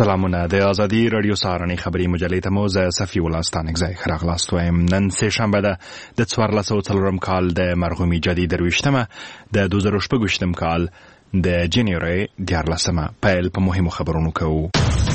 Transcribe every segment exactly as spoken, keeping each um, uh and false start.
سلامونه د ازادي رادیو سهارنۍ خبري مجلې ته مو زه صفي الله ستانکزی خراغلاست وایم. نن سه شنبه ده د څوارلس سوه څلورم کال د مرحومي جدي درویشتمه د دوه زره شپږویشتم کال د جنوري دیارلسمه. پیل په مهمو خبرونو کوو.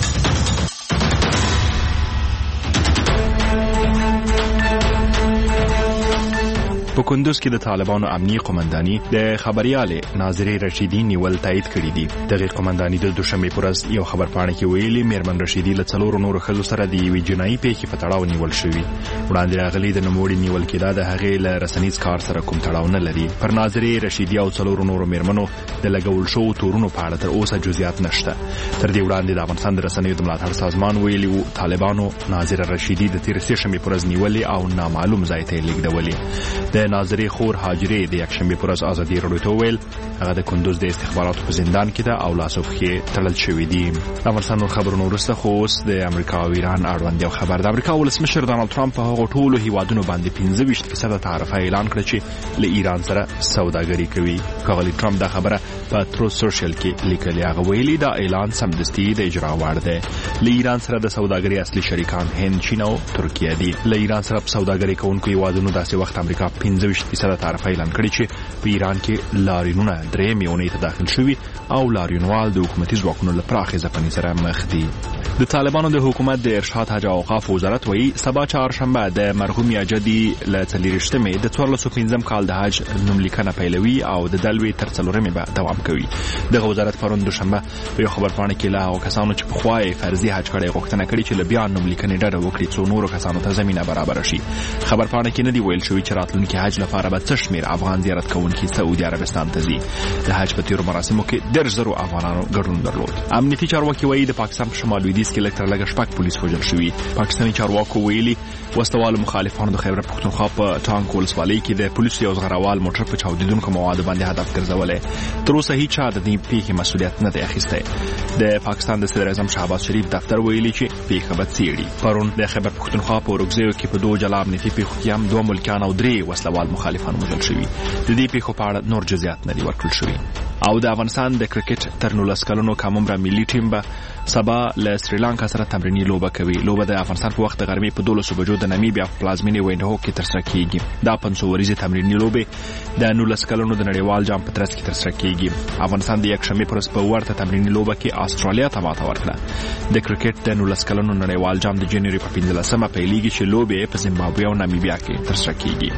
په کندوز کې د طالبانو امنیتي قومنداني د خبريالې ناظرې رشیدي نیول تایید کړی دی. دغه قومنداني د دوشنبه پورز یو خبرپاڼه کې ویلي میرمن رشیدي له څلورو نورو ښځو سره د یوې جنایي پیښې په تړاو نیول شوی. وړاندې راغلي د نوموړي نیول کېدا د هغې له رسنیز کار سره کوم تړاو نه لري. پر ناظرې رشیدي او څلورو نورو میرمنو د لګول شوو تورونو په اړه تر اوسه جزئیات نشته. تر دې وړاندې د افغانستان د رسنیو د ملاتړ سازمان ویلي وو طالبانو ناظره رشیدي د تیر سه شنبه پورز نیولې او نامعلوم ځای ته لیږدولې. د ناظرې خور حاجرې د یکشنبه پورز ازادي رادیو ته ویل هغه د کندوز د استخباراتو په زندان کې ده او لاسو پښې تړل شوی دی. د افغانستان نور خبرونو وروسته خو اوس د امریکا او ایران اړوند یو خبر. د امریکا ولسمشر ډانلډ ټرمپ په هغو ټولو هیوادونو باندې پنځه ویشت فیصد تعرفه اعلان کړ چې له ایران سره سوداګري کوي. ښاغلي ټرمپ دا خبره په ترو سوشل کې لیکلي. هغه ویلي دا اعلان سمدستي د اجرا وړ دی. له ایران سره د سوداګري اصلي شریکان هند، چین او ترکیه دي. له ایران سره په سوداګري کوونکو هیوادونو داسې وخت امریکا پنځه ویشت فیصد تعرفه اعلان کړی چې په ایران کې لاریونونه درې میونې ته داخل شوي او لاریونوال د حکومتي ځواکونو له پراخې ځپنې سره مخ دي. د طالبانو د حکومت د ارشاد حج او اوقاف وزارت وایي سبا چهارشنبه د مرحوم جدي له څلېرویشتمې د څوارلس سوه پنځم کال د حج نوملیکنه پیلوي او د دلوي تر څلورمې به دوام کوي. دغه وزارت پرون دوشنبه په یو خبرپاڼه کې له هغو کسانو چې پخوا یې فرضي حج کړی غوښتنه کړې چې له بیا نوملیکنې ډډه وکړي څو نورو کسانو ته زمینه برابره شي. خبرپاڼه کې نه دی ویل شوي چې راتلونکي حج لپاره به څه شمېر افغان زیارت کوونکي سعودي عربستان ته ځي. د حج په تیرو مراسمو کې دېرش زرو افغانانو ګډون درلود. امنیتي چارواکي وایي د پاکستان په شمال لویدیځ کې لږ تر لږه شپږ پولیس وژل شوي. پاکستاني چارواکو ویلي وسوالو مخالفانو د خیبر پښتونخوا په ټانک ولسوالۍ کې د پولیسو یو زغروال موټر په چاودیدونکو موادو باندې هدف ګرځولی. تر اوسه هیچا د دې پیښې مسؤلیت نه دی اخیستی. د پاکستان د صدر اعظم شهباز شریف دفتر ویلي چې پیښه به څېړي. پرون د خیبر پښتونخوا په اورګزیو کې په دوه جلا امنیتي پیښو کې هم دوه ملکیان او درې وسلوال مخالفان وژل شوي. د دې پیښو په اړه نور جزئیات نه دي ورکړل شوي. او د افغانستان د کرکټ تر نولس کلونو کم عمره ملي ټیم به سبا له سریلانکا سره تمریني لوبه کوي. لوبه د افغانستان په وخت د غرمې په دولسو بجو د نامیبیا په پلازمینې وینډهوک کې ترسره کیږي. دا پنځه ورځې تمریني لوبې د نولس کلونو د نړیوال جام په ترڅ کې ترسره کیږي. افغانستان د یکشنبه پر ورځ په ورته تمریني لوبه کې استرالیا ته ماته ورکړه. د کرکټ د نولس کلونو نړیوال جام د جنوري په پنځلسمه پیلېږي چې لوبې په زیمبابوې او نامیبیا کې ترسره کیږي.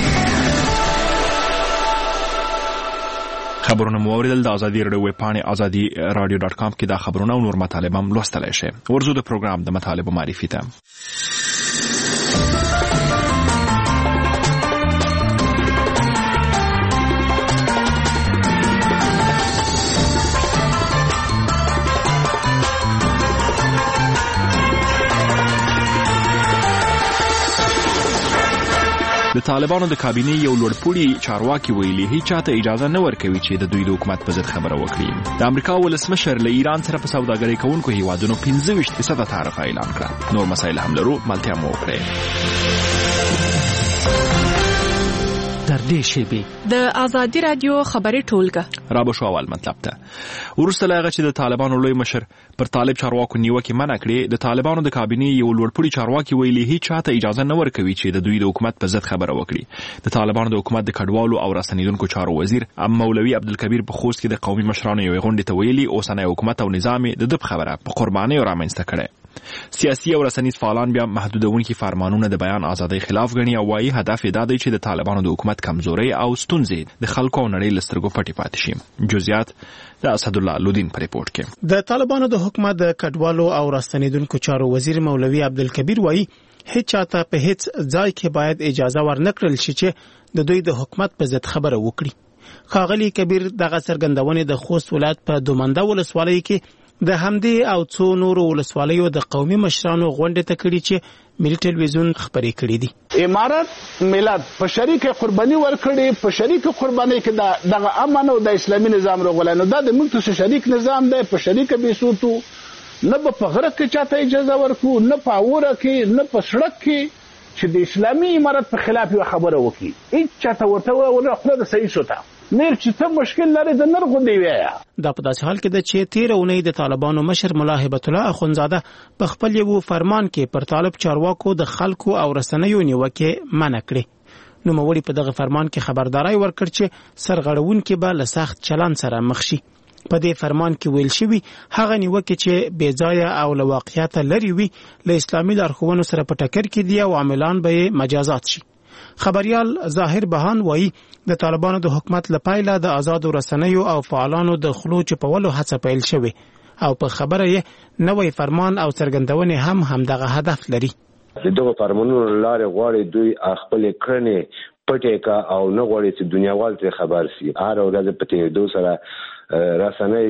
خبرونه مو اوریدل. د ازادي رادیو ویب پاڼې ازادي رادیو ډاټ کام کې دا خبرونه او نور مطالب هم لوستلی شئ. ورځو د پروګرام د مطالبو معرفي ته. د طالبانو د کابینې یو لوړپوړي چارواکي ویلي هیڅ چاته اجازه نه ورکوي چې د دوی د حکومت په ضد خبره وکړي. د امریکا ولسمشر له ایران سره په سوداګرۍ کوونکو هیوادونو پنځه ویشت فیصده تعرفه اعلان کړه. نور مسایل هم لرو، ملتیا مو وکړئ. در دې شیبې د ازادي رادیو خبري ټولګه را به شو اول مطلب ته. وروسته له هغه چې د طالبانو لوی مشر پر طالب چارواکو نیوکې منع کړې، د طالبانو د کابینې یو لوړپوړي چارواکي ویلي هیڅ چاته اجازه نه ورکوي چې د دوی د حکومت په ضد خبره وکړي. د طالبانو د حکومت د کډوالو او راستنیدونکو چارو وزیر مولوي عبدالکبیر په خوست کې د قومي مشرانو یوې غونډې ته ویلي اوسنی حکومت او نظام د ده په خبره په قربانیو رامنځته کړی. سیاسي او رسنیز فعالان بیا محدودونکي فرمانونه د بیان ازادۍ خلاف ګڼي او وايي هدف یې دا دی چې د طالبانو د حکومت کمزوري او ستونزې د خلکو او نړۍ له سترګو پټې پاتې شي. جزئیات د اسدالله لودین په ریپورت کې. د طالبانو د حکومت د کډوالو او راستنیدونکو چارو وزیر مولوي عبدالکبیر وايي هیڅ چاته په هیڅ ځای کې باید اجازه ورنکړل شي چې د دوی د حکومت په ضد خبره وکړي. ښاغلي کبیر دغه څرګندونې د خوست ولایت په دومنده ولسوالۍ کې د همدې او څو نورو ولسوالیو د قومي مشرانو غونډې ته کړي چې ملي ټلویزیون خبرې کړې دي. امارات ملت په شریک قرباني ورکړي، په شریک قرباني کې دغه امن او د اسلامي نظام راغلی. نو دا د موږ ته شریک نظام دی، په شریک بیسوتو نه به په غره کې چاته اجازه ورکو، نه په اوره کې، نه په سړک کې چې د اسلامي امارت په خلاف یو خبره وکړي. هیڅ چاته ورته ونه خپل د صحیح شوته میر چې څه مشکل لري د نرغو دی ویا. دا په داسې حال کې ده چې تیر اونۍ د طالبانو مشر ملا هبت الله اخونزاده په خپل یو فرمان کې پر طالب چارواکو د خلکو او رسنیو نیوکه منع کړې. نو موري په دغه فرمان کې خبرداري ورکړ چې سرغړونکو به له سخت چلن سره مخ شي. په دې فرمان کې ویل شوی هغه نیوکه چې بې ځای او له واقعیت لري وي له اسلامي لارښوونو سره په ټکر کې دي او عاملان به مجازات شي. خبريال ظاهر بهان وایي د طالبانو د حکومت لپاره د آزاد رسنیو او فعالانو د خلو چپولو هڅه پیل شوې او په خبره یې نوې فرمان او څرګندونې هم همدغه هدف لري. دغه فرمانونو لارې غواړي دوی خپل کړنې پټې کا او نه غواړي چې دنیاوال ته خبر شي. هر ورځ په تیریدو سره رسنۍ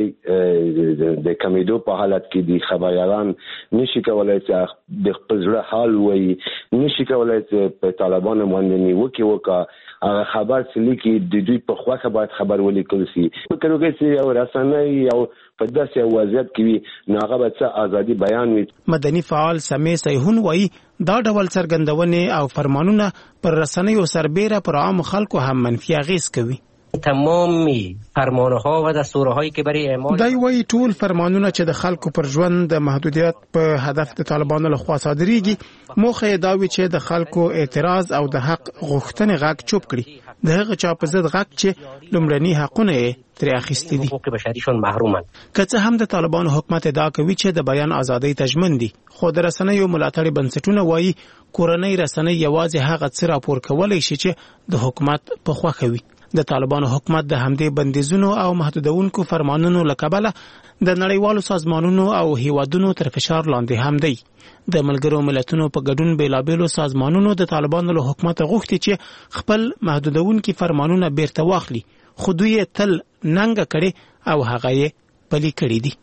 د کمیدو په حالت کې دي. خبريالان نشي کولای چې د خپل ځړه حال وایي، نشي کولای چې په طالبانو باندې نیوکه وکړي. هغه خبر چې لیکي د دوی په خواخه باید خبر ولیکل شي. فکر وکړي چې یو رسنۍ او په داسې وضعیت کې وي نو هغه به څه ازادي بیان وي. مدني فعال سمې سیهون وایي دا ډول څرګندونې او فرمانونه پر رسنیو سربېره پر عام خلکو هم منفي اغېز کوي. تمامی فرمانها و دستورهایی که برای اعمال دای وی ټول فرمانونه چې د خلکو پر ژوند د محدودیت په هدف د طالبانو لخوا صادریږي موخه یې دا وي چې د خلکو اعتراض او د حق غوښتنې غږ چوپ کړي. د هغه چا په ضد غږ چې لومړني حقونه یې ترې اخیستي دي. حقوق بشریشون محرومن. که څه هم د طالبانو حکومت ادعا کوي چې د بیان ازادۍ تضمین دي، خو د رسنیو ملاتړي بنسټونه وایي کورنۍ رسنۍ یوازې هغه څه راپور کولای شي چې د حکومت په خوښه وي. د طالبانو حکومت د همدې بندیزونو او محدودونکو فرمانونو لکبله د نړیوالو سازمانونو او هیوادونو تر فشار لاندې هم دی. د ملګرو ملتونو په ګډون بیلابېلو سازمانونو د طالبانو له حکومت غوښتي چې خپل محدودونکو فرمانونه بیرته واخلي، خو دوی تل ننګه کړي او هغه یې پلي کړي دي.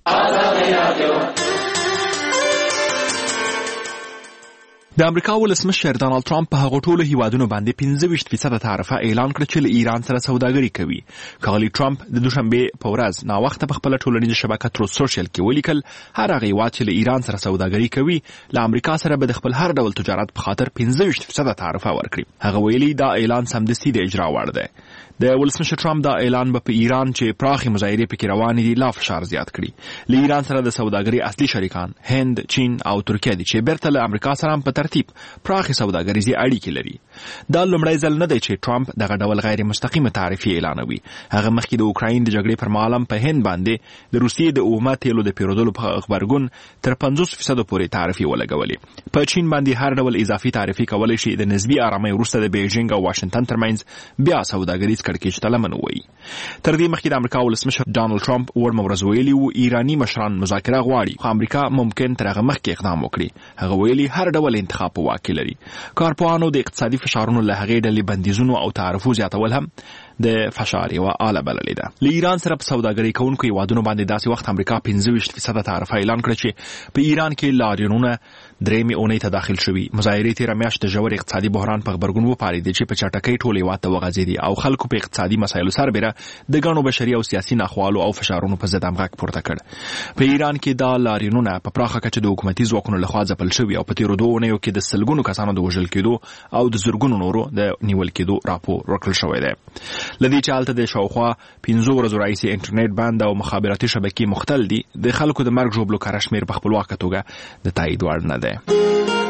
د امریکا ولسمشر ډانلډ ټرمپ په هغو ټولو هیوادونو باندې پنځه ویشت فیصد تعرفه اعلان کړ چې له ایران سره سوداګري کوي. ښاغلي ټرمپ د دوشنبه په ورځ ناوخته په خپل ټولنیزه شبکه تروث سوشل کې ولیکل هر هغه هیواد چې له ایران سره سوداګري کوي له امریکا سره به د خپل هر ډول تجارت په خاطر پنځه ویشت فیصد تعرفه ورکړي. هغه ویلي دا اعلان سمدستي د اجرا وړ دی. د ولسمشر ټرمپ دا اعلان به په ایران چې پراخي مظاهرې پکې روانې دي لا فشار زیات کړي. له ایران سره د سوداګري اصلي شریکان هند، چین او ترکیه دي چې بیرته له امریکا سره په ترتیب پراخي سوداګریزي اړیکې لري. دا لومړی ځل نه دی چې ټرمپ دغه ډول غیر مستقیمه تعرفې اعلانوي. هغه مخکې د اوکراین د جګړې پر مهال هم په هند باندې د روسیې د اومه تیلو د پیرودلو په خبرګون تر پنځوس فیصد پورې تعرفې ولګولې. په چین باندې هر ډول اضافي تعرفې کولای شي د نسبي آرامۍ وروسته د بیجینګ او واشنگټن ترمنځ بیا سوداګریز کړکېچ ته لمن ووایي. تر دې مخکې د امریکا ولسمشر ډانلډ ټرمپ ورمه ورځ ویلي وو ایراني مشران مذاکره غواړي، خو امریکا ممکن تر هغه مخکې اقدام وکړي. هغه ویلي هر ډول انتخاب په واک کې لري. کارپوهانو د اقتصادي فشارونو له هغې ډلې بندیزونو او تعرفو زیاتول هم د فشار یوه آله بللې ده. له ایران سره په سوداګرۍ کوونکو هیوادونو باندې داسې وخت امریکا پنځه ویشت فیصده تعرفه اعلان کړه چې په ایران کې لاریونونه درېیمې اونۍ ته داخل شوي. مظاهرې تېره میاشت د ژور اقتصادي بحران په غبرګون وپارېدې چې په چټکۍ ټول هیواد ته وغځېدې او خلکو په اقتصادي مسایلو سربېره د ګڼو بشري او سیاسي ناخوالو او فشارونو په ضد هم غږ پورته کړ. په ایران کې دا لاریونونه په پراخه کچه د حکومتي ځواکونو لخوا ځپل شوي او په تېرو دوو اونیو کې د سلګونو کسانو د وژل کېدو او د زرګونو نورو د نیول کېدو راپور ورکړل شوی دی. له دې چې هلته د شاوخوا پنځو ورځو راهیسې انټرنیټ بند او مخابراتي شبکې مختل دي، د خلکو د مرګ ژوبلو کره شمېر په خپلواکه توګه د تایید وړ نه دی.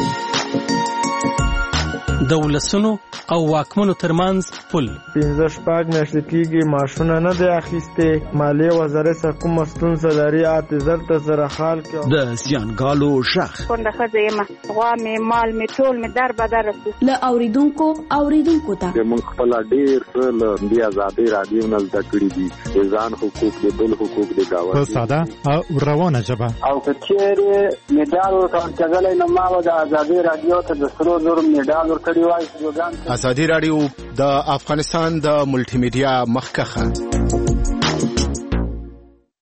د ولسونو او واکمنو ترمنځ پل پنځه شپږ میاشتې کېږي معاشونه نه دی اخیستې. مالیې وزارت سره کومه ستونزه لري اته زر ته سره حال کې. د زیانګالو شخ کونډه ښځه یم، غوا مې مال مې ټول مې در بدر رسو. له اوریدونکو اوریدونکو ته موږ خپل ډېر څه له دې ازادۍ راډیو نه زده کړي دي. د ځان حقوق د بل حقوق د دعوت په ساده او روانه ژبه. او که چېرې مډال ورته ورکړلی نو ما به د ازادۍ راډیو ته د سرو زرو مډال ورکړی وای. ازادي راډیو د افغانستان د ملټي میډیا مخکخه.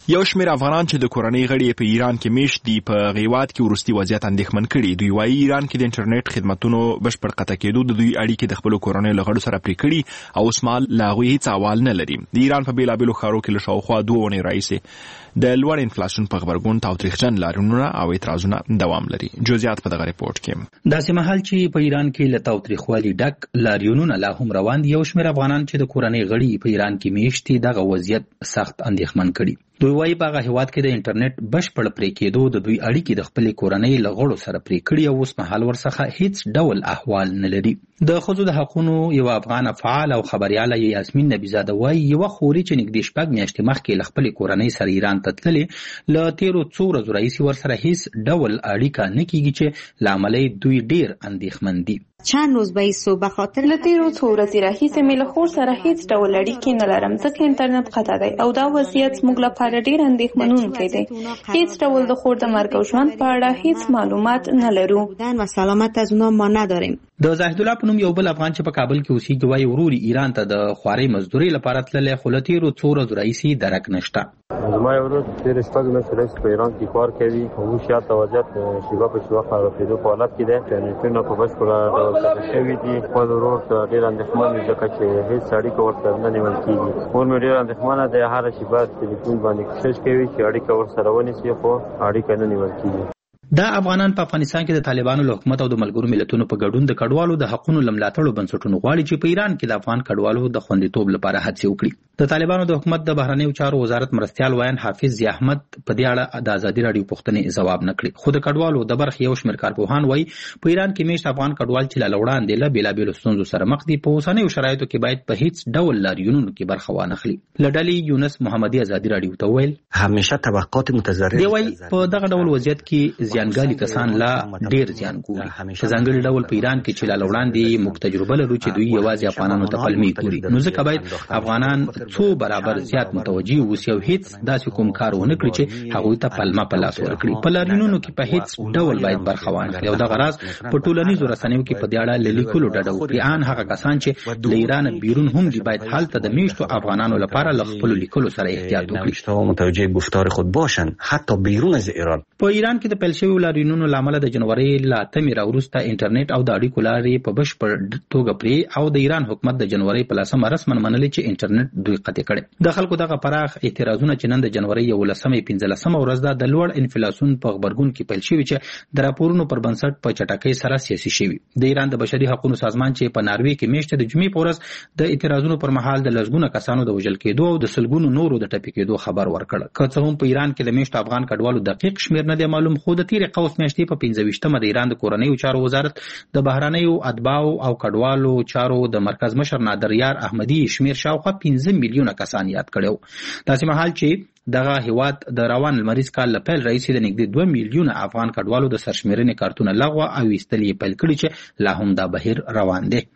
یو شمېر افغانان چې د کورنۍ غړي په ایران کې میشت دي په غیوات کې وروستي وضعیت اندېښمن کړي. دوی وايي ایران کې د انټرنیټ خدماتونو بشپړ قطع کېدو د دوی اړیکې د خپلو کورنۍ له غړو سره پرې کړي او اوس مهال له هغوی هېڅ احوال نه لري. د ایران په بېلابېلو ښارو کې له شاوخوا دوه اونۍ راهیسې د لوړ انفلاسیون په غبرګون تاوتریخجن لاریونونه او اعتراضونه دوام لري. جزئیات په دغه ریپورت کې. داسې مهال چې په ایران کې له تاوتریخوالي ډک لاریونونه لا هم روان دي، یو شمېر افغانان چې د کورنۍ غړي په ایران کې میشت دي دغه وضعیت سخت اندېښمن کړي. دوی وايي په هغه هېواد کې د انټرنیټ بشپړ پرې کېدو د دوی اړیکې د خپلې کورنۍ له غړو سره پرې کړي او اوس مهال ورڅخه هیڅ ډول احوال نه لري. د ښځو د حقونو یو افغان فعال او خبریاله یاسمین نبیزاده وايي یوه خوري چې نږدې شپږ میاشتې مخکې له خپلې کورنۍ سره ایران ته تللې، له تېرو څو ورځو راهیسې ورسره هیڅ ډول اړیکه نه کېږي چې له امله دوی ډېر اندېښمن دي. چند روز به ایسو به خاطر له تیرو څو ورځې راهیسې مې له خور سره هیڅ ډول اړیکې نه لرم ځکه انټرنیټ قطع دی او دا وضعیت زموږ لپاره ډېر اندېښمنونکی دی. هیڅ ډول د خور د مرګ او ژوند په اړه هیڅ معلومات نه لرو و سلامت از اونا ما نداریم. د زاهد الله په نوم یو بل افغان چې په کابل کې اوسېږي وايي ورور ایران ته د خوارۍ مزدورۍ لپاره تللی، خو له تیرو څو ورځو راهیسې درک نشته. زما یو ورور تېرې شپږ میاشتې راهیسې په ایران کې کار کوي او اوس شاته وضعیت شیبه په شیبه خرابېدو په حالت کې دی. انټرنیټونه په بشپړه ډول قطع شوي دي. خپل ورور ته ډېر اندېښمن وي ځکه چې هېڅ اړیکه ورسره نه نیول کېږي. مور مې ډېر اندېښمنه دی، هره شیبه تلیفون باندې کوشش کوي چې اړیکه ورسره ونیسي خو اړیکه نه نیول کېږي. دا افغانان په افغانستان کې د طالبانو له حکومت او د ملګرو ملتونو په ګډون د کډوالو د حقونو له ملاتړو بنسټونو غواړي چې په ایران کې د افغان کډوالو د خوندیتوب لپاره هڅې وکړي. د طالبانو د حکومت د بهرنیو چارو وزارت مرستیال ویان حافظ ضیا احمد په دې اړه د ازادي راډیو پوښتنې ځواب نه کړي، خو د کډوالو د برخې یو شمېر کارپوهان وایي په ایران کې میشت افغان کډوال چې له وړاندې له بېلابېلو ستونزو سره مخ دي په اوسنیو شرایطو کې باید په هیڅ ډول لاریونونو کې برخه وانخلي. له ډلې یونس محمدي ازادي راډیو ته وویل همیشه طبقات متضرر دی وایي په دغه ډول وضعیت کې زیانګالي کسان لا ډیر زیان ګوري. په ځانګړي ډول په ایران کې چې لا وړاندې موږ تجربه لرو چې دوی یوازې افغانانو ته پلمې ګوري، نو ځکه باید افغانان څو برابر زیات متوجي اوسي او هیڅ داسې کوم کار ونه کړي چې هغوی ته پلمه په لاس ورکړي. په لاریونونو کې په هیڅ ډول باید برخه وانخلي او دغه راز په ټولنیزو رسنیو کې په دې اړه له لیکلو ډډه وکړي. ان هغه کسان چې له ایران بیرون هم دي باید هلته د میشتو افغانانو لپاره له خپلو لیکلو سره احتیاط وکړي، متوجه گفتار خود باشن حتی بیرون از ایران. په ایران کې د پیل شویو لاریونونو له امله د جنوري له اتمې راوروسته انټرنیټ او د اړیکو لارې په بشپړ توګه پرې او د ایران حکومت د جنوري په لسمه رسما منلې چې انټرنیټ دوی قطع کړي. د خلکو دغه پراخ اعتراضونه چې نن د جنوري یولسمې پنځلسمه ورځ ده د لوړ انفلاسیون په غبرګون کې پیل شوي چې د راپورونو پر بنسټ په چټکۍ سره سیاسي شوي. د ایران د بشري حقوقو سازمان چې په ناروې کې میاشتې د جمعې په ورځ د اعتراضونو پر مهال د لسګونه کسانو د وژل کېدو او د سلګونو نورو د ټپي کېدو خبر ورکړ. که څه هم په ایران کې د میاشتو افغان کډوالو دقیق شمېر نه دی معلوم، خو د تېرې قوس میاشتې په پنځه ویشتمه د ایران د کورنیو چارو وزارت د بهرنیو اتباعو او کډوالو چارو د مرکز مشر نادر یار احمدي شمېر شاوخوا پنځه میلیونه کسان یاد کړي. داسې مهال چې دغه هیواد د روان لمریز کال له پیل راهیسې د نږدې دوه میلیونه افغان کډوالو د سرشمېرنې کارتونه لغوه او ایستل یې پیل کړي چې لا هم دا بهیر روان دی.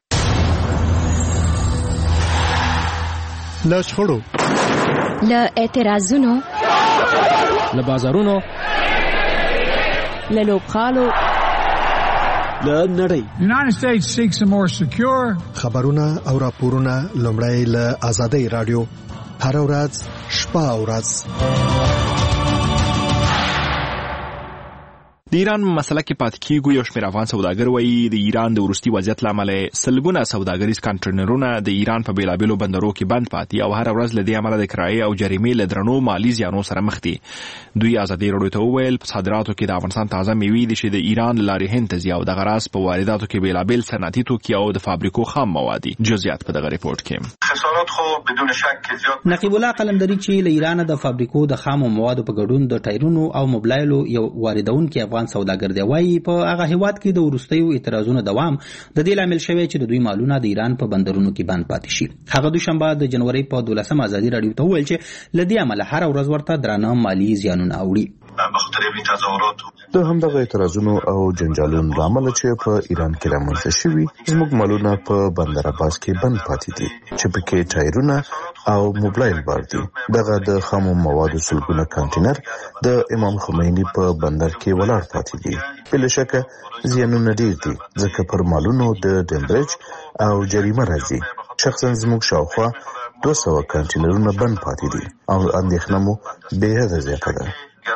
له شخړو، له اعتراضونو، له بازارونو، له لوبغالو، له نړۍ United States seeks a more secure خبرونه او راپورونه لومړی له آزادۍ راډیو هر ورځ شپه او ورځ. د ایران مسله کې پاتې کېږو. یو شمېر افغان سوداګر وایي د ایران د وروستي وضعیت له امله سلګونه سوداګریز کانټینرونه د ایران په بېلابېلو بندرو کې بند پاتې او هره ورځ له دې امله د کرایې او جریمې له درنو مالي زیانو سره مخ دي. دوی ازادي راډیو ته وویل په صادراتو کې د افغانستان تازه میوې دي چې د ایران له لارې هند ته ځي او دغه راز په وارداتو کې بېلابېل صنعتي توکي او د فابریکو خام مواد دي. جزئیات په دغه ریپورت کې. خسارات خو بدون شک زیات. نقیب الله قلمدری چې له ایران د فابریکو د خام موادو په ګډون د ټایرونو او موبایلو یو واردونکي افغان سوداګر دی، وايي په هغه هیواد کې د وروستیو اعتراضونو دوام د دې لامل شوی چې د دوی مالونه د ایران په بندرونو کې بند پاتې شي. هغه دوشنبه د جنوري په دولسمه ازادي راډیو ته وویل چې له دې عمله هر ورځ ورته درانه مالي زیانونه اوړي. د همدغه اعتراضونو او جنجالونو له امله چې په ایران کې رامنځته شوي زموږ مالونه په بندر عباس کې بند پاتې دي چې پکې ټایرونه او موبایل بار دي. دغه د خامو موادو سلګونه کانټینر د امام خمیني په بندر کې ولاړ پاتې دي. بل شکه زیانونه ډیر دي ځکه پر مالونو د ډیمبرج او جریمه راځي. شخصا زموږ شاوخوا دوه سوه کانټینرونه بند پاتې دي او اندېښنه مو بې حده زیاته ده.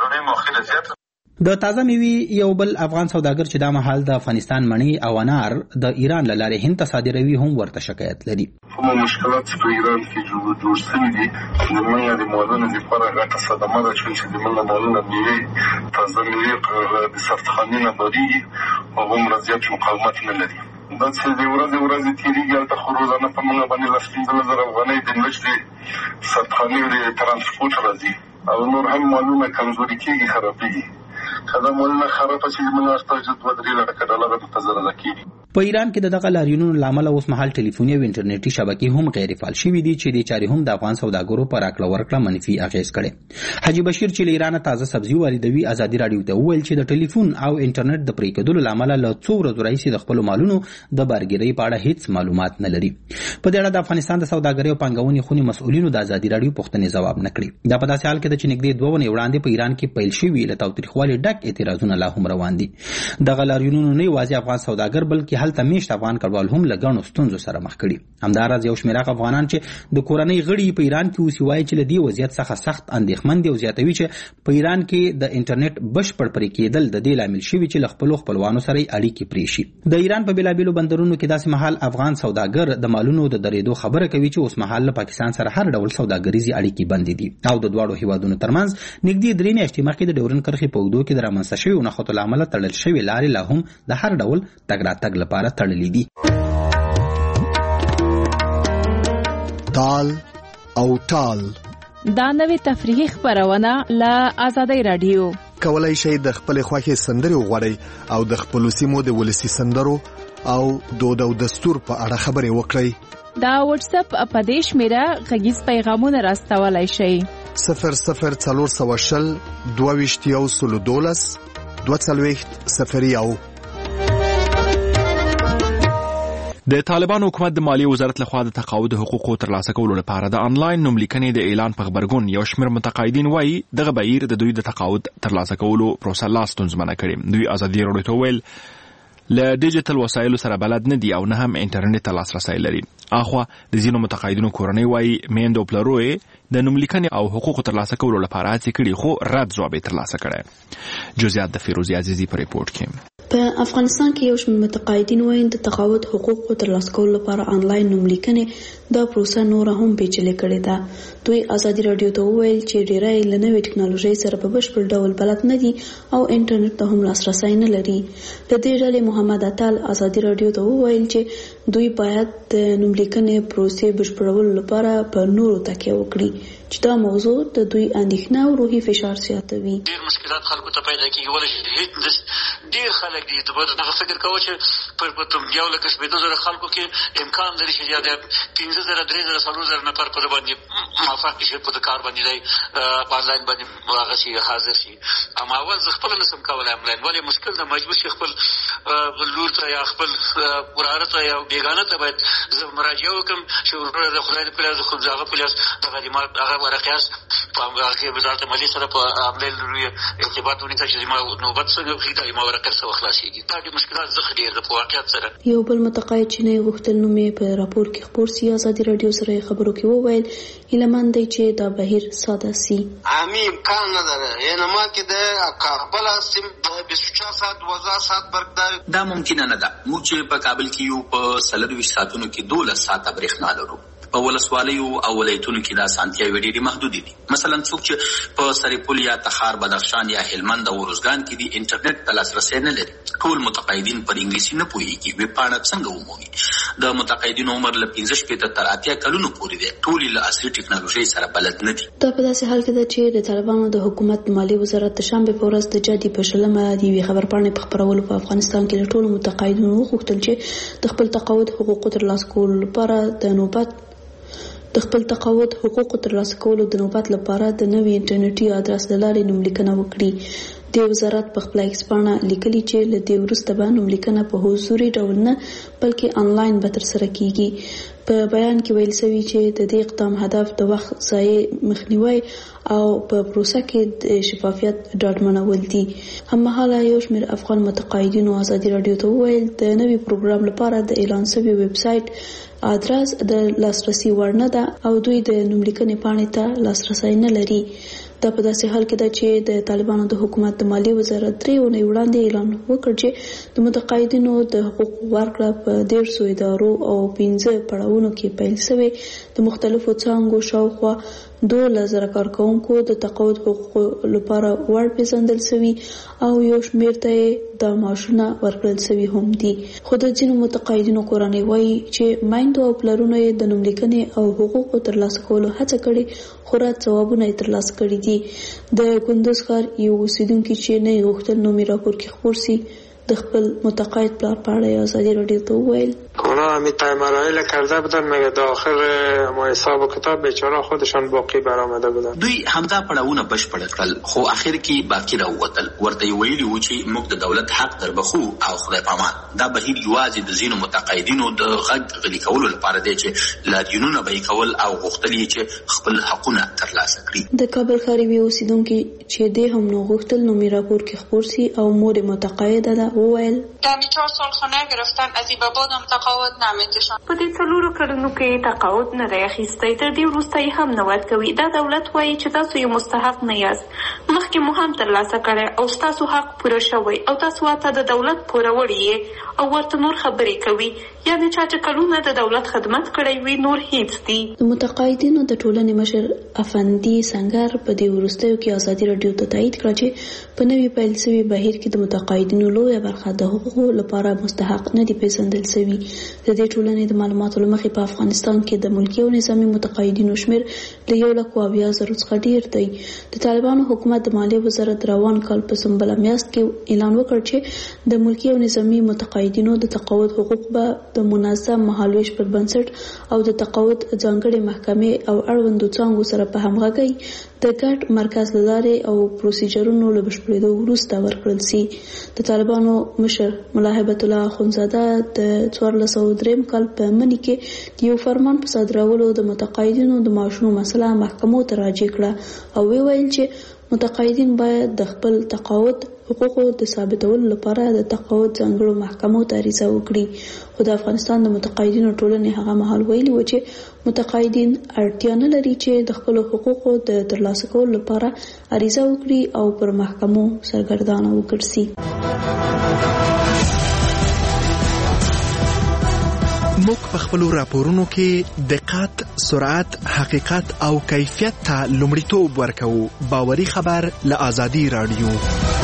د تازه میوې یو بل افغان سوداګر چې دا مهال د افغانستان مڼې او انار د ایران له لارې هند ته صادروي هم ورته شکایت لري. کومه مشکلات چې په ایران کې جوړ شوي دي د موږ د مالونو لپاره غټه صدمه ده چې د موږ مالونه میوې تازه میوې د ساختخانې نه بارېږي او هغومره زیات مقاومت نه لري. دا چې د ورځې ورځې تېرېږي هلته خو روزانه په موږ باندې لس پنځلس زره افغانۍ د مرچ د ساختخانې د ترانسپورټ راځي او نور هم مالونه کمزوري کېږي، خرابېږي. کله مولنه خرابه چې موږ ارتاج دوه درې لکه ډالر په تزره کېږي. په ایران کې د دغه لاریونونو لامل اوس مهال ټلیفوني او انټرنیټي شبکې هم غیر فعال شوي دي چې د چاري هم د افغان سوداګرو پر راکړه ورکړه منفي اغیز کړي. حاجی بشیر چې له ایران تازه سبزی واردوي ازادي رادیو ته وویل چې د ټلیفون او انټرنیټ د پرې کېدلو لامل له څو ورځې راهیسې د خپل مالونو د بارګیرۍ په اړه هیڅ معلومات نه لري. په دې اړه د افغانستان د سوداګرۍ او پانګونې خونې مسؤلینو د ازادي رادیو پوښتنې ځواب نه کړي. دا په داسې حال کې چې نږدې دوه ونې وړاندې په ایران کې پیل شوي له تاوتریخوالي ډک اعتراضونه لا هم روان دي. دغه لاریونونو نه یوازې افغان سوداګر بلکې هلته میشت افغان کډوال هم لګڼو ستونزو سره مخ کړي. همداراز یو شمېر افغانان چې د کورنۍ غړي په ایران کې اوسي وایي چې له دې وضعیت څخه سخت اندېښمن دي او زیاتوي چې په ایران کې د انټرنیټ بشپړ پرې کېدل د دې لامل شوي چې له خپلو خپلوانو سره اړیکې پرې شي. د ایران په بېلابېلو بندرونو کې داسې مهال افغان سوداګر د مالونو د درېدو خبره کوي چې اوس مهال له پاکستان سره هر ډول سوداګریزي اړیکې بندې دي او د دواړو هیوادونو ترمنځ نږدې درې میاشتې مخکې د ډیورن کرښې په اوږدو کې د رامنځته شویو نښتو له امله تړل شوې لارې لا هم د هر ډول تګ راتګ لپاره تړلې دي. تال او ټال دا نوې تفریحي خپرونه له آزادۍ رادیو. کولای شئ د خپل خوښې سندرې وغواړئ او د خپلو سیمو د ولسي سندرو او دود او دستور په اړه خبرې وکړئ. دا واتس اپ په دې شمیره غږیز پیغامونه راستولای شئ. صفر صفر څلور سوه شل دوه ویشت یو سلو دولس دوه څلوېښت صفر یو. د طالبان حکومت د مالیې وزارت لخوا د تقاعد حقوقو ترلاسه کولو لپاره د انلاین نوملیکنې د اعلان په خبرګون یو شمېر متقاعدین وایي دغه بهیر د دوی د تقاعد ترلاسه کولو پروسه لا ستونزمنه کړې. دوی ازادي راډیو ته وویل له ډیجیټل وسایلو سره بلد نه دي او نه هم انټرنیټ ته لاسرسی لري. اخوا د ځینو متقاعدینو کورنۍ وایي میندو پلرو د نوملیکنې او حقوقو ترلاسه کولو لپاره هڅې کړي خو رد ځواب یې ترلاسه کړی. جزئیات د فیروزي عزیزي په ریپورت کې. په افغانستان کې یو شمېر متقاعدین وایي د تقاعد حقوقو ترلاسه کولو لپاره آنلاین نوملیکنې دا پروسه نوره هم پیچلې کړې ده. دوی ازادي راډیو ته وویل چې ډیری له نوې ټکنالوژۍ سره په بشپړ ډول بلد نه دي او انټرنیټ ته هم لاسرسی نه لري. له دې ډلې محمد اتل ازادي راډیو ته وویل چې دوی باید د نوملیکنې پروسې بشپړولو لپاره په نورو تکیه وکړي چې دا موضوع د دوی اندېښنه او روحي فشار زیاتوي. ډېر مشکلات خلکو ته پیدا کېږي ولې ډېر خلک دي دغه فکر کوي چې په یو لکه شپېته زره خلکو کې امکان لري چې یا د پنځه زره درې زره څلور زره نفر په باندې موافق شي په کار باندې دی په آنلاین باندې هغه شي حاضر شي. اما اول زه خپله نسم کولی آنلاین ولې مشکل ده مجبور شي خپل لور ته یا خپل وراره ته یا بیګانه ته باید زه مراجعه وکړم چې وروره د خدای د په لاس د هغه په لاس دغه هغه ورقیاس په هغه وزارت مالیې سره په آنلاین ارتباط ونیسه چې زما نوبت څنګه وخېږي زما ورقه څه وخت خلاصېږي. دا ډېر مشکلات زه ډېر د په واقعیت سره. یو بل متقاعد چې نه یې غوښتل نوم یې په راپور کې خپور سي ازادي راډیو سره یې خبرو کې وویل هیلهمند دی چې دا بهیر ساده سي. عامي امکان نه لري یعنې ما کې د کابل سیم د بیست و چهار ساعت دوازده ساعت برق دا دا ممکنه نه ده. موږ چې په کابل کې یو په څلرویشت ساعتونو کې دولس ساعته برېښنا لرو. په ولسوالیو او ولایتونو کې دا اسانتیاوې ډېرې محدودې دي. مثلا څوک چې په سرپل یا تخار بدخشان یا هلمند او ارزګان کې دي انټرنیټ ته لاسرسی نه لري. ټول متقاعدین پر انګلیسي نه پوهېږي. ویبپاڼه څنګه ومومي؟ د متقاعدینو عمر له پنځه شپېته تر اتیا کلونو پورې دی. ټول له عصري ټکنالوژۍ سره بلد نه دي. دا په داسې حال کې ده چې د طالبانو د حکومت مالیې وزارت د شنبې په ورځ د جدي په شلمه د یوې خبرپاڼې په خپرولو په افغانستان کې له ټولو متقاعدینو وغوښتل چې د خپل تقاعد حقوقو ترلاسه کولو لپاره د نوبت د خپل تقاعد حقوقو ترلاسه کولو د نوبت لپاره د نوي انټرنیټي ادرس له لارې نوملیکنه وکړي. د وزارت په خپل ایکسپانه لیکلي چې له دې وروسته به نوملیکنه په حضوري ډول نه بلکې انلاین به ترسره کیږي. په بیان کې ویل شوی چې د دې اقدام هدف د وخت ضایع مخنیوي او په پروسه کې د شفافیت ډاډمنول دي. هممهاله یو شمېر افغان متقاعدینو ازادي راډیو ته وویل د نوي پروګرام لپاره د اعلان شوي ویب سایټ ادرس د لاسرسي وړ نه ده او دوی د نوملیکنې پاڼې ته لاسرسی نه لري. دا په داسې حال کې ده چې د طالبانو د حکومت د مالیې وزارت درې اونۍ وړاندې اعلان وکړ چې د متقاعدینو د حقوقو ورکړه په دیرشو ادارو او پنځه پړاوونو کې پیل شوې. د مختلفو څانګو شاوخوا دولس زره کارکوونکو د تقاعد حقوقو لپاره ور پیژندل شوي او یو شمېر ته یې د معاشونه ورکړل شوي هم دي. خو د ځینو متقاعدینو کورنۍ وایي چې میندو او پلرونو یې د نوملیکنې او حقوقو ترلاسه کولو هڅه کړې خو رد ځوابونه یې ترلاسه کړي دي. د کندوز ښار یو اوسیدونکي چې نه یې غوښتل نومي راپور کې خپور سي د خپل متقاعد پلار په اړه ازادي راډیو ته وویل اونا همیشه مراحل کرده بودن مگه داخل ما حساب و کتاب بیچاره خودشان باقی برآمده بودن. دوی همدا پړاوونه بشپړ کړل خو اخر کې باقی راووتل. ورته ویلي و چې موږ د دولت حق دربخو او خدای پامان. دا بهیر یوازې د ځینو متقاعدینو د غږ غلي کولو لپاره دی چې لادیونونه به یې کول او غوښتل یې چې خپل حقونه ترلاسه کړي. د کابل ښار یو اوسیدونکي چې دی هم نو غوښتل نومي راپور کې خپور سي او مور متقاعده ده وویل دمی چهار سال خانه گرفتن از این به بعدم تقاعد نمیدشان. په دې څلورو کلونو کې تقاعد نه دی اخیستی. تر دې وروسته یې هم نه ورکوي. دا دولت وایي چې تاسو یو مستحق نه یاست. مخکې مو هم ترلاسه کړی او ستاسو حق پوره شوی او تاسو ورته د دولت پوروړي یې او ورته نور خبرې کوي. یعنې چا چې کلونه د دولت خدمت کړی وي نور هیڅ دي. د متقاعدینو د ټولنې مشر افندي سنگر په دې وروستیو کې ازادي راډیو ته تایید کړ چې په نوي پیل شوي بهیر کې د متقاعدینو لویه برخه د حقوقو لپاره مستحق نه دي پیژندل شوي. د دې ټولنې د معلوماتو له مخې په افغانستان کې د ملکي او نظامي متقاعدینو شمېر له یو لک اویا زرو څخه ډېر دی. د طالبانو حکومت د مالیې وزارت روان کال په سنبله میاشت کې اعلان وکړ چې د ملکي او نظامي متقاعدینو د تقاعد حقوق به د منظم مهالویش پر بنسټ او د تقاعد ځانګړې محکمې او اړوندو څانګو سره په همغږۍ د ګډ مرکز له لارې او پروسیجرونو له بشپړېدو وروسته ورکړل سي. د طالبانو مشر ملا هیبت الله اخندزاده د څوارلس سوه درېیم کال په مني کې د یو فرمان په صادرولو د متقاعدینو د معاشونو مسله محکمو ته راجع کړه او ویل چې متقاعدین باید د خپل تقاعد حقوقو د ثابتولو لپاره د تقاعد ځانګړو محکمو ته عریضه وکړي. خو د افغانستان د متقاعدینو ټولنې هغه مهال ویلي و چې متقاعدین اړتیا نه لري چې د خپلو حقوقو د ترلاسه کولو لپاره عریضه وکړي او پر محکمو سرګردانه وګرځي. موږ په خپلو راپورونو کې دقت، سرعت، حقیقت او کیفیت ته لومړیتوب ورکوو. باوري خبر له ازادي راډیو.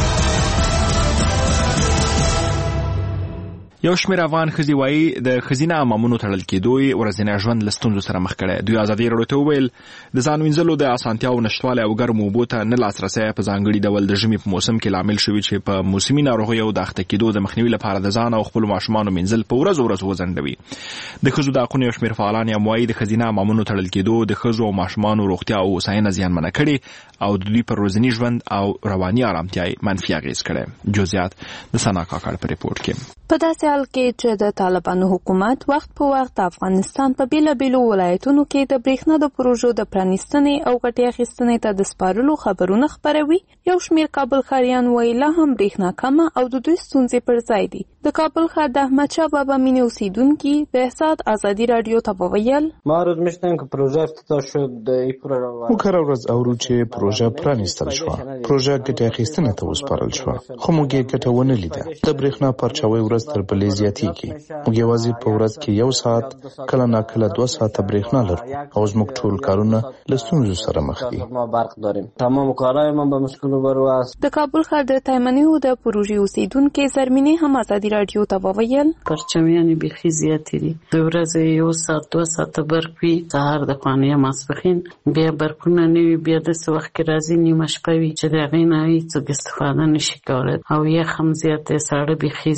یو شمېر افغان ښځې وایي د ښځینه امامونو تړل کېدو یې ورځنی ژوند له ستونزو سره مخ کړی. دوی ازادي راډیو ته وویل د ځان وینځلو د اسانتیاو نشتوالی او ګرمو اوبو ته نه لاسرسی په ځانګړي ډول د ژمي په موسم کې لامل شوي چې په موسمي ناروغیو د اخته کېدو د مخنیوي لپاره د ځان او خپلو ماشومانو مینځل په ورځو ورځو وځنډوي. د ښځو د حقونو یو شمېر فعالان هم وایي د ښځینه امامونو تړل کېدو د ښځو او ماشومانو روغتیا او هوساینه زیانمنه کړې او د دوی پر ورځني ژوند او رواني ارامتیا یې منفي اغېز کړی. جزئیات د ثنا کاکړ په ریپورټ کې. په داسې حال کې چې د طالبانو حکومت وخت په وخت د افغانستان په بیلابیلو ولایتونو کې د برېښنا د پروژو د پرانیستنې او ګټې اخیستنې ته د سپارلو خبرونه خپروي، یو شمېر کابل ښاریان وایي لا هم برېښنا کمه او د دوی ستونزې پر ځای دي. د کابل ښار د احمدشاه بابا مینې اوسیدونکي بهزاد ازادي راډیو ته وویل ما روز میشنم که پروژه افتتاح شد ای پروژه موږ هره ورځ اورو چې پروژه پرانیستل شوه، پروژه ګټې اخیستنې ته وسپارل شوه، خو موږ یې ګټه ونه لیده. د برېښنا پرچاوي ورځ تر بلې زیاتېږي. موږ یوازې په ورځ کې یو ساعت کله ناکله دوه ساعته برېښنا لرو او زموږ ټول کارونه له ستونزو سره مخ دي. ما برق داریم، تمام کارهای ما به مشکل روبرو است. د کابل ښار د تایمنیو د پروژې اوسیدونکي زرمینې هم ازادي راډیو ته وویل پرچاویانې بیخي زیاتې دي. د ورځې یو ساعت دوه ساعته برق وي، سهار د خانې ماسپښین بیا برقونه نه وي، بیا داسې وخت کې راځي نیمه شپه وي چې د هغې نه هېڅوک استفاده نشي کولی او یخ هم زیات دی، ساړه بیخي زیات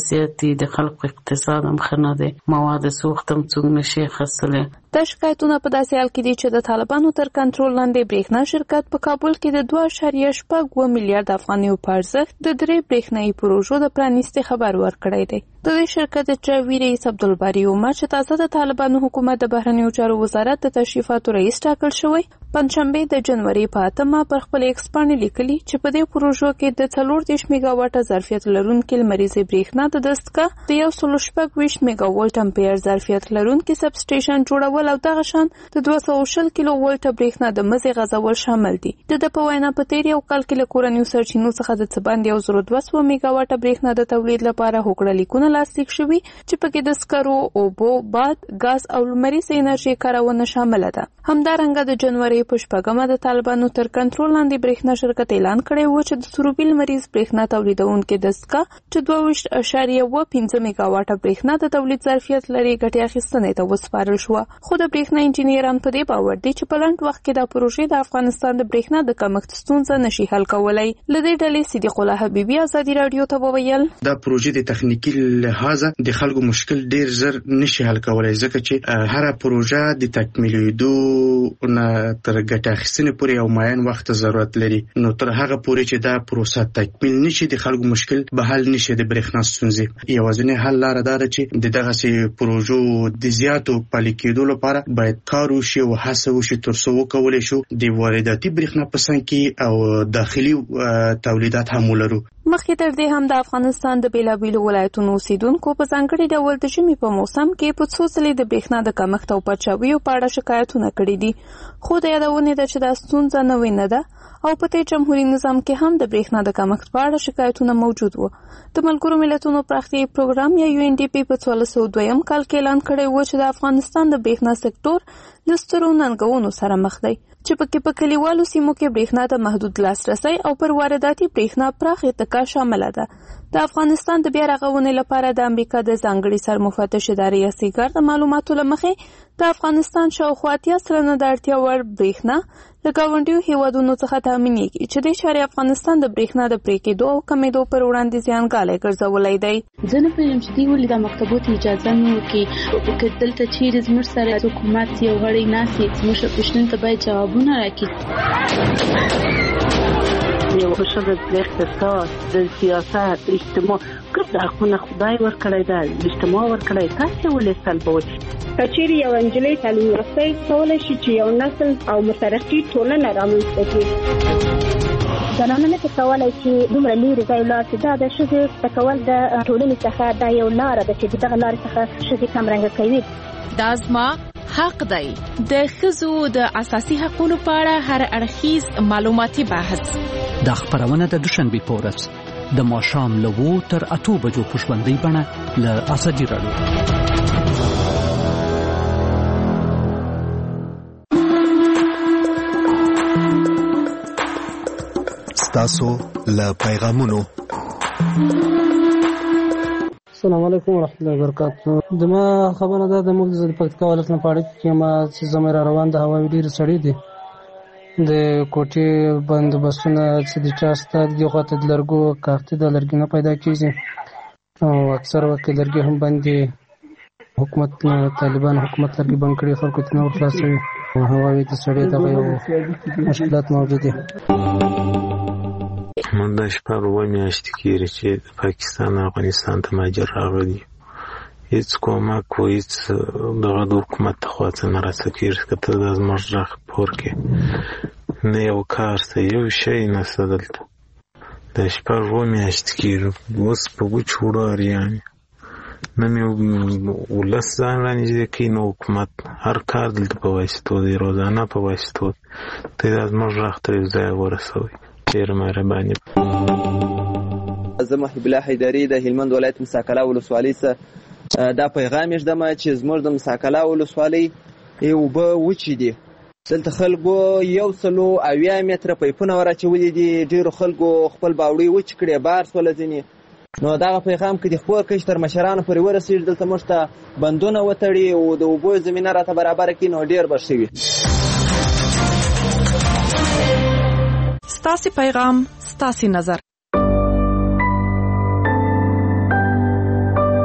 دي د خلکو اقتصاد هم ښه نه دی، مواد سوخت هم څوک نشي اخیستلی. دا شکایتونه په داسې حال کې دي چې د طالبانو تر کنټرول لاندې برېښنا شرکت په کابل کې د دوه اعشاریه شپږ اووه میلیارد افغانیو په ارزښت د درې برېښنایي پروژو د پرانیستې خبر ورکړی دی. د دې شرکت اجرایي رئیس عبدالباري عمر چې تازه د طالبانو حکومت د بهرنیو چارو وزارت د تشریفاتو رئیس ټاکل شوی، پنځشنبې د جنوري په اتمه پر خپل ایکس باندې لیکلي چې په دې پروژو کې د څلور دېرش میګا واټه ظرفیت لرونکې لمریزې برېښنا د دستګاه د یو سل شپږ ویشت میګا ولټ امپیر ظرفیت لرونکي سب سټیشن جوړول او دغه شان د دوه سوه شل کیلو ولټه برېښنا د مزې غځول شامل دي. د ده په وینا په تېر یو کال کې له کورنیو سرچینو څخه د څه باندې یو زر دوه سوه میګا واټه برېښنا د تولید لپاره هوکړه لیکونه لاسلیک شوي چې پکې د سکرو، اوبو، باد، ګاز او لمریزې انرژۍ کارونه شامله ده. همدارنګه د جنوري په شپږمه د طالبانو تر کنټرول لاندې برېښنا شرکت اعلان کړی و چې د سروبي لمریز برېښنا تولیدونکې دستګاه چې دوه ویشت اعشاریه اووه پنځه میګا واټه برېښنا د تولید ظرفیت لري ګټې اخیستنې ته وسپارل شوه. خو د برېښنا انجینران په دې باور دي چې په لنډ وخت کې دا پروژې د افغانستان د برېښنا د کمښت ستونزه نشي حل کولی. له دې ډلې صدیق الله حبیبي ازادي راډیو ته وویل دا پروژې د تخنیکي لحاظه د خلکو مشکل ډیر زر نشي حل کولی، ځکه چې هر پروژه د تکمیلېدو نه تر ګټه اخیستنې پورې یو معین وخت ضرورت لري. نو تر هغه پورې چې دا پروسه تکمیل نشي د خلکو مشکل به حل نشي د برېښنا ستونزې. یوازینی حل لاره دا ده چې د دغسې پروژو د زیاتو پلي کېدو لپاره باید کار وشي او هڅه وشي تر څو وکولی شو د وارداتي برېښنا په څنګ کې او داخلي تولیدات هم ولرو. مخکې تر دې هم د افغانستان د بیلابیلو ولایتونو اوسیدونکو په ځانګړي ډول د ژمي په موسم کې په څو ځلې د برېښنا د کمښت او پرچاویو په اړه شکایتونه کړي دي، خو د یادونې ده چې دا ستونزه نوې نه ده او په تېر جمهوري نظام کې هم د برېښنا د کمښت په اړه شکایتونه موجود وو. د ملګرو ملتونو پراختیایي پروګرام یا یو ان ډي پي په څوارلس سوه دویم کال کې اعلان کړی و چې د افغانستان د برېښنا سکتور له سترو ننګونو سره مخ دی، چې پکې په کلیوالو سیمو کې برېښنا ته محدود لاسرسی او پر وارداتي برېښنا پراخ اتکا شامله ده. د افغانستان د بیا رغونې لپاره د امریکا د ځانګړي سرمفتش ادارې اسیګار د معلوماتو له مخې د افغانستان شاوخوا اتیا سلنه د اړتیا وړ برېښنا له ګاونډیو هیوادونو څخه تامینېږي، چې دې چارې افغانستان د برېښنا د پرې کېدو او کمېدو پر وړاندې زیانګالی ګرځولی دی. زه نه پوهېږم چې دوی ولې دا مکتبو ته اجازه نه ورکوي، که دلته چیرې زموږ سره حکومت یو غړی ناست وي زموږ پوښتنو ته باید جوابونه راکړي. یو ښه د اقتصاد، د سیاست، اجتماع ګرد حقونه خدای ورکړی ده، اجتماع ورکړی، تاسې ولې سلبوئ؟ که چیرې یو نجلۍ تعلیم یافته کولی شي چې یو نسل او مترقي ټولنه رامنځته کړي. زنانه نه کولی چې دومره لرې ځای ولاړ شي. دا د ښځې زده کول د ټولنې څخه دا یو لاره ده چې د دغه لارې څخه ښځې کمرنګه کوي. دا زما حق دی. د ښځو د اساسي حقوقو په اړه هر اړخیز معلوماتي بحث دا خبرونه د دوشنبې په ورځ د ماښام له اوو تر اتو بجو په ژوندۍ بڼه له ازادي راډیو. ستاسو له پیغامونو. السلام علیکم ورحمۃ اللہ وبرکاتہ. دما خبره ده د موږ د پکتیکا ولایت نه پاړی کې ما چې زموږ را روان د هوایي ډیر سړی دي د کوټې بندوبستونه چې د چا ستاد دی خواته د لرګو کافتي د لرګي نه پیدا کیږي او اکثر وخت لرګي هم باندې حکومت طالبان حکومت لرګي بند کړي خلکو ته نور خلاصوي او هوایي د سړی دغه یو مشکلات موجود دي. من دا شپږ اووه میاشتې کېږي چې د پاکستان او افغانستان ته مهاجر راغلي، هېڅ کومک و هېڅ دغه د حکومت لخوا څه نه راڅه کېږي. که ته دا زموږ غږ خپور کړې نه یو کار شته، یو شی نشته دلته. دا شپږ اووه میاشتې کېږي، اوس په وچ وړو اریان نه مې ولس ځان رانږدې کوي نه حکومت. هر کار دلته په واسطو دی، روزانه په واسطو. ته دا زموږ غږ ته یو ځای ورسوئ. ډېره مهرباني. زه محب الله حیدري د هلمند ولایت مساکله ولسوالۍ څخه دا پیغام یږدم چې زموږ د مساکله ولسوالۍ اوبه وچې دي. دلته خلکو یو سلو اویا متره پایپونه وراچولي دي، ډېرو خلکو خپل باوړۍ وچ کړې، بار سوله ځینې. نو دغه پیغام که د خپور کړي تر مشرانو پورې ورسېږي، دلته موږ ته بندونه وتړي او د اوبو زمینه راته برابره کړي، نو ډېر به ښه وي. ستاسې پیغام ستاسې نظر.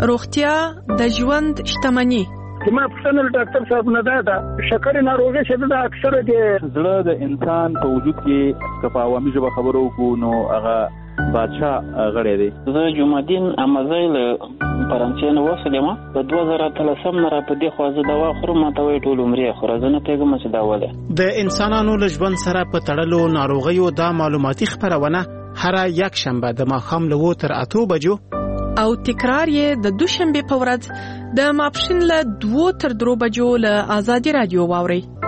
روغتیا د ژوند شتمني. زما پوښتنه له ډاکټر صاحب نه دا ده شکرې ناروغي چې ده اکثره د زړه د انسان په وجود کې که په عوامي ژبه خبرو وکړو نو هغه بادشاه غړی دی. زه جمعدین امازی له فرانسې نه وسلم په دوه زره اتلسم نه را په دې خوا زه دوا خورم ماته وایي ټول عمرې خوره زه نه پوهېږم چې دا ولې. د انسانانو له ژوند سره په تړلو ناروغیو دا معلوماتي خپرونه هره یک شنبه د ماښام له اووه تر اتو بجو او تکرار یې د دوشنبه په ورځ د ماپښین له دوه تر درو بجو له آزادي رادیو واوري.